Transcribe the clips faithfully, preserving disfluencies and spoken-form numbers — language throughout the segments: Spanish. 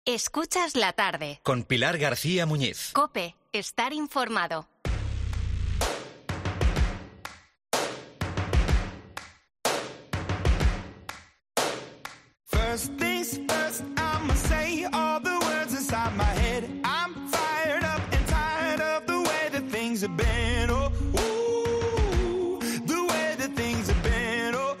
Escuchas la tarde. Con Pilar García Muñiz. COPE. Estar informado. First things first, I'ma say all the words inside my head. I'm fired up and tired of the way that things have been. Oh, ooh, the way that things have been. Oh,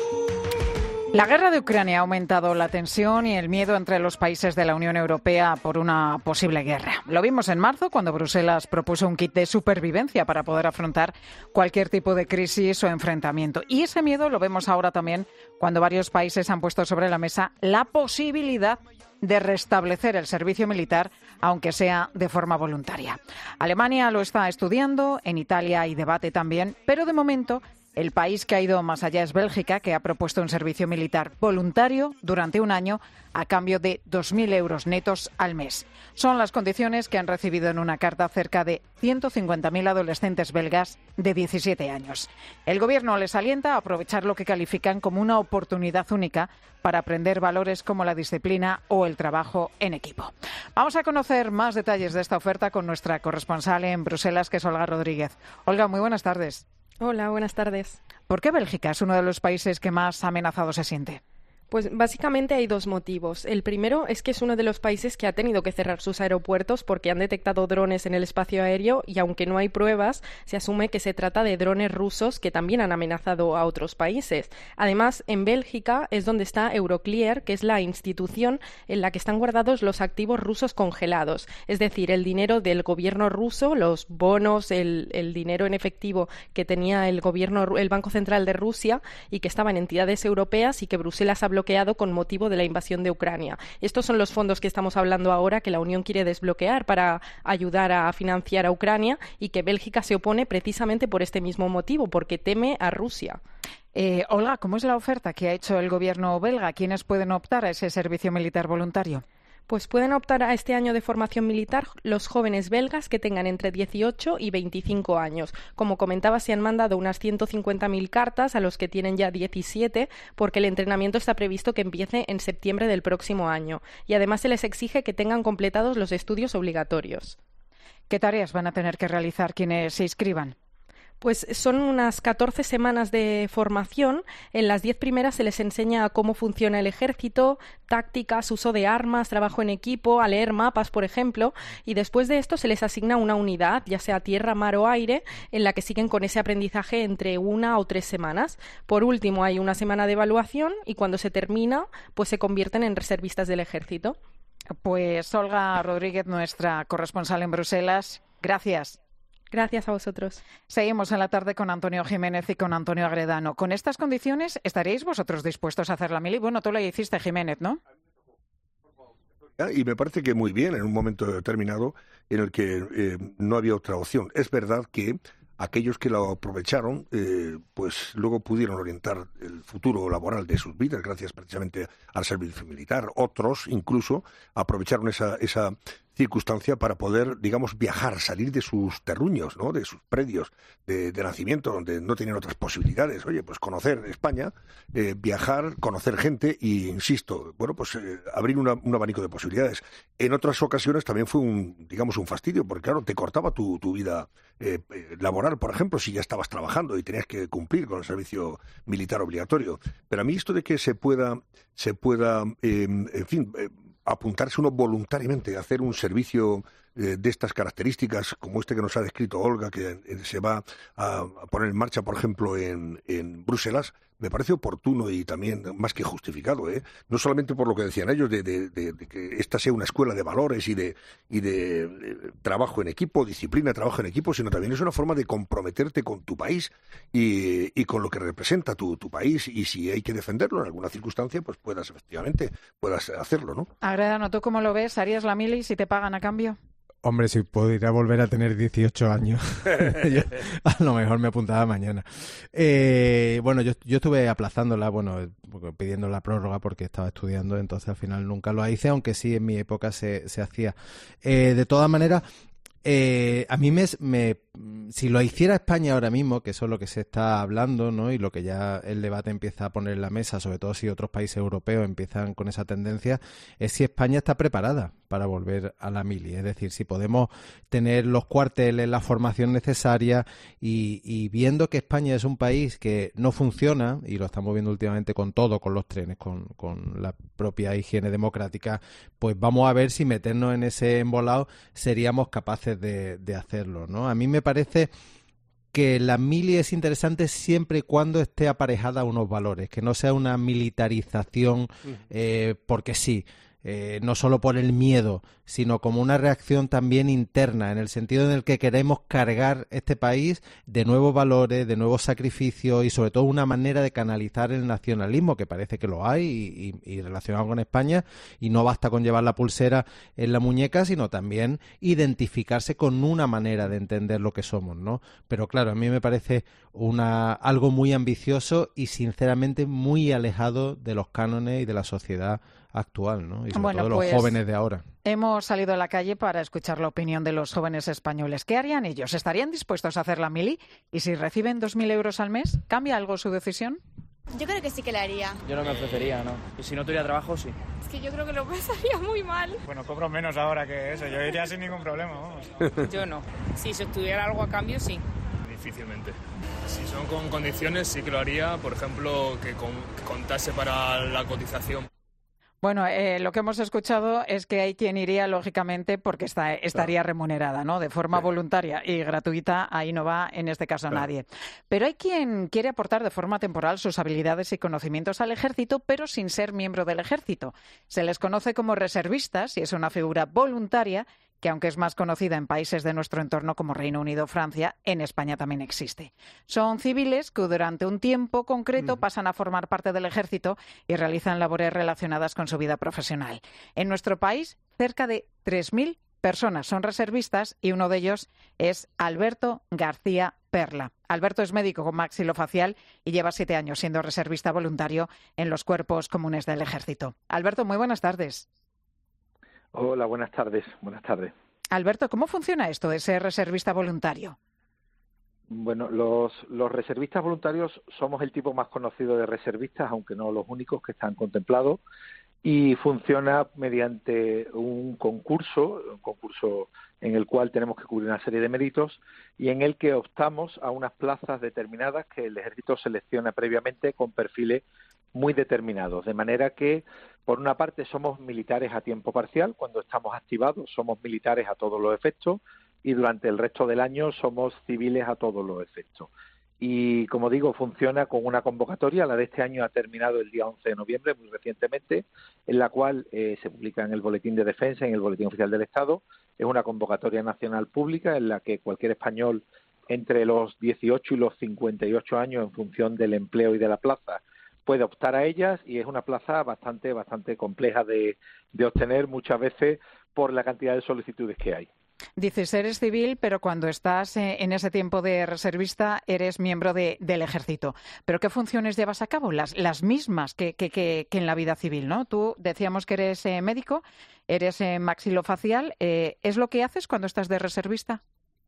ooh. La guerra de Ucrania ha aumentado la tensión y el miedo entre los países de la Unión Europea por una posible guerra. Lo vimos en marzo cuando Bruselas propuso un kit de supervivencia para poder afrontar cualquier tipo de crisis o enfrentamiento. Y ese miedo lo vemos ahora también cuando varios países han puesto sobre la mesa la posibilidad de restablecer el servicio militar, aunque sea de forma voluntaria. Alemania lo está estudiando, en Italia hay debate también, pero de momento el país que ha ido más allá es Bélgica, que ha propuesto un servicio militar voluntario durante un año a cambio de dos mil euros netos al mes. Son las condiciones que han recibido en una carta cerca de ciento cincuenta mil adolescentes belgas de diecisiete años. El gobierno les alienta a aprovechar lo que califican como una oportunidad única para aprender valores como la disciplina o el trabajo en equipo. Vamos a conocer más detalles de esta oferta con nuestra corresponsal en Bruselas, que es Olga Rodríguez. Olga, muy buenas tardes. Hola, buenas tardes. ¿Por qué Bélgica es uno de los países que más amenazado se siente? Pues básicamente hay dos motivos. El primero es que es uno de los países que ha tenido que cerrar sus aeropuertos porque han detectado drones en el espacio aéreo y aunque no hay pruebas, se asume que se trata de drones rusos que también han amenazado a otros países. Además, en Bélgica es donde está Euroclear, que es la institución en la que están guardados los activos rusos congelados, es decir, el dinero del gobierno ruso, los bonos, el, el dinero en efectivo que tenía el gobierno, el Banco Central de Rusia y que estaba en entidades europeas y que Bruselas ha bloqueado bloqueado con motivo de la invasión de Ucrania. Estos son los fondos que estamos hablando ahora que la Unión quiere desbloquear para ayudar a financiar a Ucrania y que Bélgica se opone precisamente por este mismo motivo, porque teme a Rusia. Eh, Olga, ¿cómo es la oferta que ha hecho el gobierno belga? ¿Quiénes pueden optar a ese servicio militar voluntario? Pues pueden optar a este año de formación militar los jóvenes belgas que tengan entre dieciocho y veinticinco años. Como comentaba, se han mandado unas ciento cincuenta mil cartas a los que tienen ya diecisiete, porque el entrenamiento está previsto que empiece en septiembre del próximo año. Y además se les exige que tengan completados los estudios obligatorios. ¿Qué tareas van a tener que realizar quienes se inscriban? Pues son unas catorce semanas de formación. En las diez primeras se les enseña cómo funciona el ejército, tácticas, uso de armas, trabajo en equipo, a leer mapas, por ejemplo, y después de esto se les asigna una unidad, ya sea tierra, mar o aire, en la que siguen con ese aprendizaje entre una o tres semanas. Por último, hay una semana de evaluación y cuando se termina, pues se convierten en reservistas del ejército. Pues Olga Rodríguez, nuestra corresponsal en Bruselas, gracias. Gracias a vosotros. Seguimos en la tarde con Antonio Jiménez y con Antonio Agredano. ¿Con estas condiciones estaréis vosotros dispuestos a hacer la mili? Bueno, tú la hiciste, Jiménez, ¿no? Y me parece que muy bien en un momento determinado en el que eh, no había otra opción. Es verdad que aquellos que lo aprovecharon, eh, pues luego pudieron orientar el futuro laboral de sus vidas gracias precisamente al servicio militar. Otros incluso aprovecharon esa, esa circunstancia para poder, digamos, viajar, salir de sus terruños, ¿no? De sus predios de, de nacimiento, donde no tenían otras posibilidades. Oye, pues conocer España, eh, viajar, conocer gente y, insisto, bueno, pues eh, abrir una, un abanico de posibilidades. En otras ocasiones también fue un, digamos, un fastidio, porque claro, te cortaba tu, tu vida eh, laboral, por ejemplo, si ya estabas trabajando y tenías que cumplir con el servicio militar obligatorio. Pero a mí esto de que se pueda, se pueda, eh, en fin, eh, apuntarse uno voluntariamente a hacer un servicio eh, de estas características, como este que nos ha descrito Olga, que eh, se va a, a poner en marcha, por ejemplo, en, en Bruselas, me parece oportuno y también más que justificado, ¿eh? No solamente por lo que decían ellos, de, de, de, de que esta sea una escuela de valores y de, y de, de trabajo en equipo, disciplina, trabajo en equipo, sino también es una forma de comprometerte con tu país y, y con lo que representa tu, tu país, y si hay que defenderlo en alguna circunstancia, pues puedas, efectivamente, puedas hacerlo, ¿no? Agredano, ¿tú cómo lo ves? ¿Harías la mili si te pagan a cambio? Hombre, si pudiera volver a tener dieciocho años, yo a lo mejor me apuntaba mañana. Eh, bueno, yo, yo estuve aplazándola, bueno, pidiendo la prórroga porque estaba estudiando, entonces al final nunca lo hice, aunque sí en mi época se, se hacía. Eh, de todas maneras, Eh, a mí me, me, si lo hiciera España ahora mismo, que eso es lo que se está hablando, ¿no? Y lo que ya el debate empieza a poner en la mesa, sobre todo si otros países europeos empiezan con esa tendencia, es si España está preparada para volver a la mili. Es decir, si podemos tener los cuarteles, la formación necesaria y, y viendo que España es un país que no funciona, y lo estamos viendo últimamente con todo, con los trenes, con, con la propia higiene democrática, pues vamos a ver si meternos en ese embolado seríamos capaces De, de hacerlo, ¿no? A mí me parece que la mili es interesante siempre y cuando esté aparejada a unos valores, que no sea una militarización eh, porque sí, eh, no solo por el miedo, sino como una reacción también interna, en el sentido en el que queremos cargar este país de nuevos valores, de nuevos sacrificios y sobre todo una manera de canalizar el nacionalismo, que parece que lo hay y, y, y relacionado con España, y no basta con llevar la pulsera en la muñeca, sino también identificarse con una manera de entender lo que somos, ¿no? Pero claro, a mí me parece una algo muy ambicioso y sinceramente muy alejado de los cánones y de la sociedad actual, ¿no? Y sobre bueno, todo de los pues, jóvenes de ahora. Hemos salido a la calle para escuchar la opinión de los jóvenes españoles. ¿Qué harían ellos? ¿Estarían dispuestos a hacer la mili? ¿Y si reciben dos mil euros al mes, cambia algo su decisión? Yo creo que sí que la haría. Yo no me ofrecería, ¿no? Y si no tuviera trabajo, sí. Es que yo creo que lo pasaría muy mal. Bueno, cobro menos ahora que eso. Yo iría sin ningún problema, vamos. Yo no. Si se tuviera algo a cambio, sí. Difícilmente. Si son con condiciones, sí que lo haría. Por ejemplo, que, con, que contase para la cotización. Bueno, eh, lo que hemos escuchado es que hay quien iría, lógicamente, porque está, estaría claro. remunerada, ¿no? De forma sí. voluntaria y gratuita, ahí no va, en este caso, claro. nadie. Pero hay quien quiere aportar de forma temporal sus habilidades y conocimientos al ejército, pero sin ser miembro del ejército. Se les conoce como reservistas y es una figura voluntaria que, aunque es más conocida en países de nuestro entorno como Reino Unido o Francia, en España también existe. Son civiles que durante un tiempo concreto pasan a formar parte del ejército y realizan labores relacionadas con su vida profesional. En nuestro país, cerca de tres mil personas son reservistas y uno de ellos es Alberto García Perla. Alberto es médico con maxilofacial y lleva siete años siendo reservista voluntario en los cuerpos comunes del ejército. Alberto, muy buenas tardes. Hola, buenas tardes. Buenas tardes. Alberto, ¿cómo funciona esto de ser reservista voluntario? Bueno, los, los reservistas voluntarios somos el tipo más conocido de reservistas, aunque no los únicos que están contemplados, y funciona mediante un concurso, un concurso en el cual tenemos que cubrir una serie de méritos y en el que optamos a unas plazas determinadas que el ejército selecciona previamente con perfiles muy determinados, de manera que, por una parte, somos militares a tiempo parcial, cuando estamos activados somos militares a todos los efectos y durante el resto del año somos civiles a todos los efectos. Y, como digo, funciona con una convocatoria, la de este año ha terminado el día once de noviembre, muy recientemente, en la cual eh, se publica en el Boletín de Defensa, en el Boletín Oficial del Estado. Es una convocatoria nacional pública en la que cualquier español entre los dieciocho y los cincuenta y ocho años, en función del empleo y de la plaza, puede optar a ellas, y es una plaza bastante bastante compleja de, de obtener muchas veces por la cantidad de solicitudes que hay. Dices, eres civil, pero cuando estás en ese tiempo de reservista eres miembro de, del ejército. ¿Pero qué funciones llevas a cabo? Las, las mismas que, que, que, que en la vida civil, ¿no? Tú decíamos que eres eh, médico, eres eh, maxilofacial. Eh, ¿Es lo que haces cuando estás de reservista?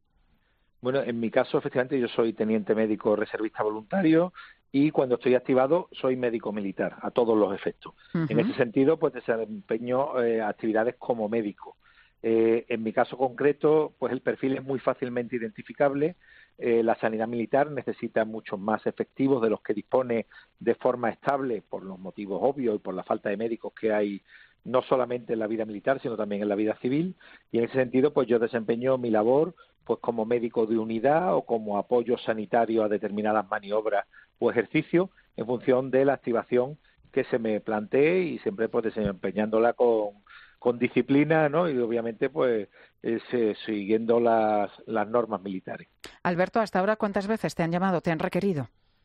Bueno, en mi caso, efectivamente, yo soy teniente médico reservista voluntario y cuando estoy activado soy médico militar, a todos los efectos. Uh-huh. En ese sentido, pues desempeño eh, actividades como médico. Eh, en mi caso concreto, pues el perfil es muy fácilmente identificable. Eh, la sanidad militar necesita muchos más efectivos de los que dispone de forma estable, por los motivos obvios y por la falta de médicos que hay no solamente en la vida militar, sino también en la vida civil. Y en ese sentido, pues yo desempeño mi labor pues como médico de unidad o como apoyo sanitario a determinadas maniobras o ejercicios en función de la activación que se me plantee y siempre pues desempeñándola con, con disciplina, ¿no? Y obviamente pues eh, siguiendo las, las normas militares. Alberto, hasta ahora, ¿cuántas veces te han llamado, te han requerido?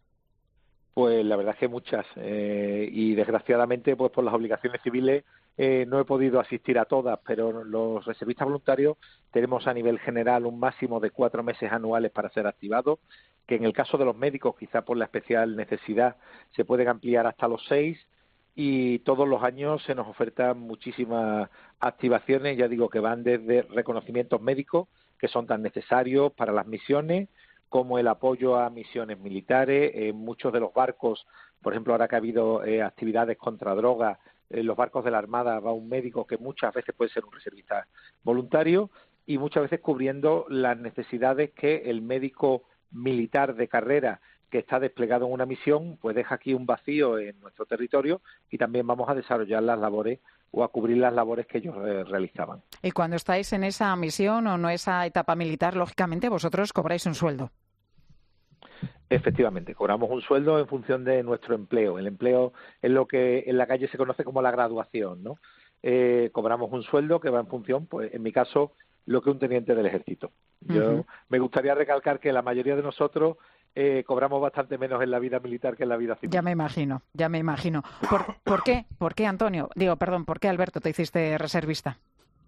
Pues la verdad es que muchas eh, y desgraciadamente pues por las obligaciones civiles eh, no he podido asistir a todas, pero los reservistas voluntarios tenemos a nivel general un máximo de cuatro meses anuales para ser activados, que en el caso de los médicos, quizá por la especial necesidad, se pueden ampliar hasta los seis, y todos los años se nos ofertan muchísimas activaciones, ya digo que van desde reconocimientos médicos que son tan necesarios para las misiones, como el apoyo a misiones militares. En muchos de los barcos, por ejemplo, ahora que ha habido eh, actividades contra drogas, en los barcos de la Armada va un médico que muchas veces puede ser un reservista voluntario, y muchas veces cubriendo las necesidades que el médico militar de carrera que está desplegado en una misión, pues deja aquí un vacío en nuestro territorio, y también vamos a desarrollar las labores o a cubrir las labores que ellos eh, realizaban. Y cuando estáis en esa misión o en esa etapa militar, lógicamente vosotros cobráis un sueldo. Efectivamente, cobramos un sueldo en función de nuestro empleo. El empleo es lo que en la calle se conoce como la graduación, ¿no? Eh, cobramos un sueldo que va en función, pues en mi caso, lo que un teniente del ejército. Yo uh-huh. me gustaría recalcar que la mayoría de nosotros eh, cobramos bastante menos en la vida militar que en la vida civil. Ya me imagino, ya me imagino. ¿Por, ¿por qué? ¿Por qué, Antonio? Digo, perdón, ¿por qué, Alberto, te hiciste reservista?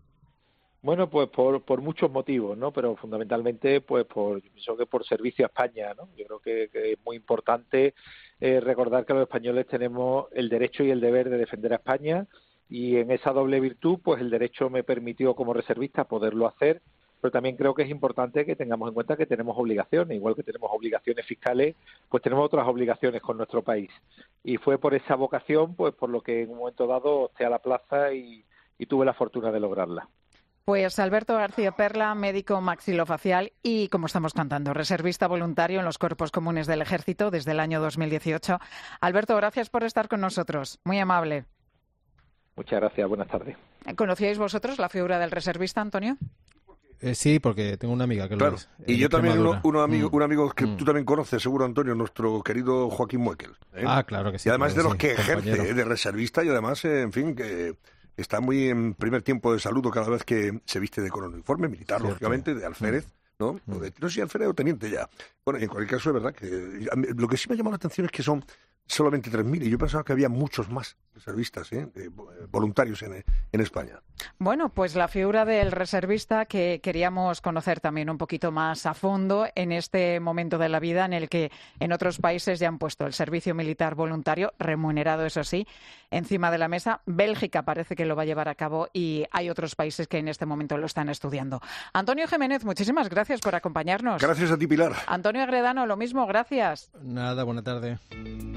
Bueno, pues por, por muchos motivos, ¿no? Pero fundamentalmente, pues por, yo pienso que por servicio a España, ¿no? Yo creo que, que es muy importante eh, recordar que los españoles tenemos el derecho y el deber de defender a España, y en esa doble virtud, pues el derecho me permitió como reservista poderlo hacer, pero también creo que es importante que tengamos en cuenta que tenemos obligaciones, igual que tenemos obligaciones fiscales, pues tenemos otras obligaciones con nuestro país. Y fue por esa vocación, pues por lo que en un momento dado opté a la plaza y, y tuve la fortuna de lograrla. Pues Alberto García Perla, médico maxilofacial y, como estamos cantando, reservista voluntario en los Cuerpos Comunes del Ejército desde el año dos mil dieciocho. Alberto, gracias por estar con nosotros. Muy amable. Muchas gracias. Buenas tardes. ¿Conocíais vosotros la figura del reservista, Antonio? Eh, sí, porque tengo una amiga que claro. lo es. Y yo también, uno, uno amigo, mm. un amigo que mm. tú también conoces, seguro, Antonio, nuestro querido Joaquín Muekel. ¿eh? Ah, claro que sí. Y además de los sí, que compañero. ejerce, ¿eh? de reservista, y además, eh, en fin, que está muy en primer tiempo de saludo cada vez que se viste de con uniforme militar, Cierto. lógicamente, de alférez, ¿no? Mm. O de, no sé si alférez o teniente ya. Bueno, y en cualquier caso es verdad que... Lo que sí me ha llamado la atención es que son solamente tres mil, y yo pensaba que había muchos más reservistas, ¿eh? eh, voluntarios en, en España. Bueno, pues la figura del reservista que queríamos conocer también un poquito más a fondo en este momento de la vida en el que en otros países ya han puesto el servicio militar voluntario, remunerado eso sí, encima de la mesa. Bélgica parece que lo va a llevar a cabo y hay otros países que en este momento lo están estudiando. Antonio Jiménez, muchísimas gracias por acompañarnos. Gracias a ti, Pilar. Antonio Agredano, lo mismo, gracias. Nada, buena tarde.